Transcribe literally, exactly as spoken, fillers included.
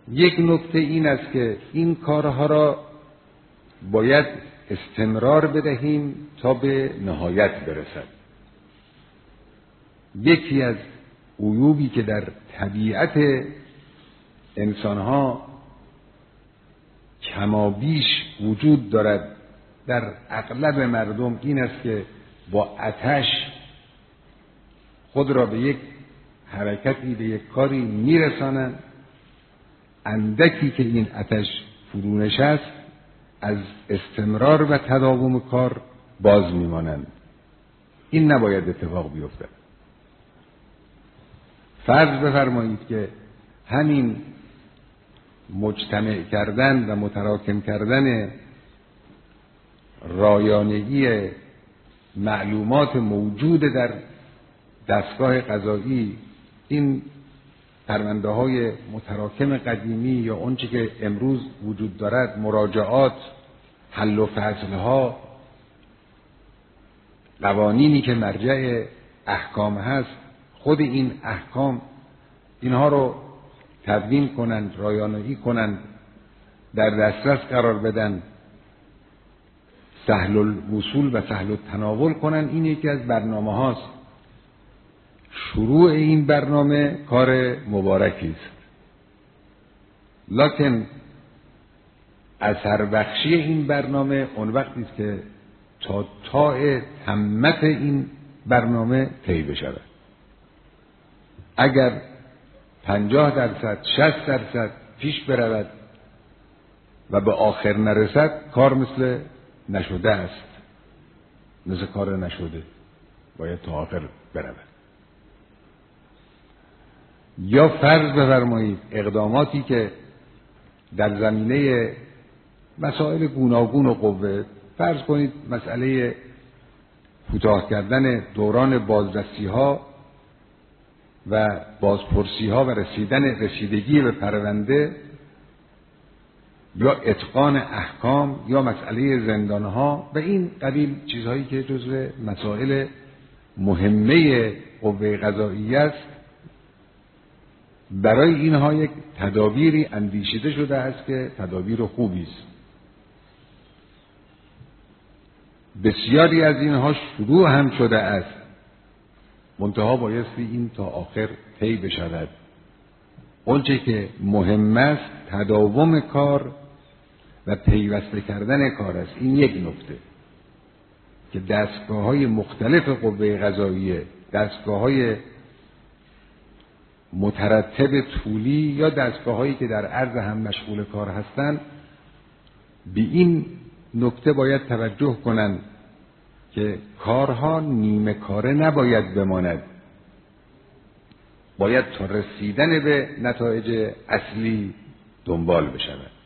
یک نکته این است که این کارها را باید استمرار بدهیم تا به نهایت برسد. یکی از عیوبی که در طبیعت انسانها کمابیش وجود دارد در اغلب مردم این است که با آتش خود را به یک حرکتی، به یک کاری میرسانند، اندکی که این آتش فرو نشست از استمرار و تداوم کار باز میمانند. این نباید اتفاق بیفتد. فرض بفرمایید که همین مجتمع کردن و متراکم کردن رایانگی معلومات موجود در دستگاه قضایی، این پرونده های متراکم قدیمی یا اونچه که امروز وجود دارد، مراجعات، حل و فصل ها، قوانینی که مرجع احکام هست، خود این احکام اینها رو تدوین کنند، رایانگی کنند، در دسترس قرار بدن، سهل الوصول و سهل التناول کنند. این یکی از برنامه هاست. شروع این برنامه کار مبارکی است، لکن اثر بخشی این برنامه اون وقتی است که تا تاء تمت این برنامه طی بشود. اگر پنجاه درصد، شصت درصد پیش برود و به آخر نرسد، کار مثل نشده است، مثل کار نشده، باید تا آخر برود. یا فرض بفرمایید اقداماتی که در زمینه مسائل گوناگون و قوه، فرض کنید مسئله کوتاه کردن دوران بازرسی ها و بازپرسی ها و رسیدن رسیدگی به پرونده، یا اتقان احکام، یا مسئله زندان ها و این قبیل چیزهایی که جزو مسائل مهمه قوه قضاییه است، برای اینها یک تدابیری اندیشیده شده است که تدابیر خوبی است. بسیاری از اینها شروع هم شده است، منتها بایستی این تا آخر طی بشود. اونچه که مهم است تداوم کار و پیوسته کردن کار است. این یک نکته که دستگاه‌های مختلف قوه قضاییه، دستگاه‌های مترتب طولی یا دستگاه‌هایی که در عرض هم مشغول کار هستند، به این نکته باید توجه کنند که کارها نیمه کاره نباید بماند، باید تا رسیدن به نتایج اصلی دنبال بشود.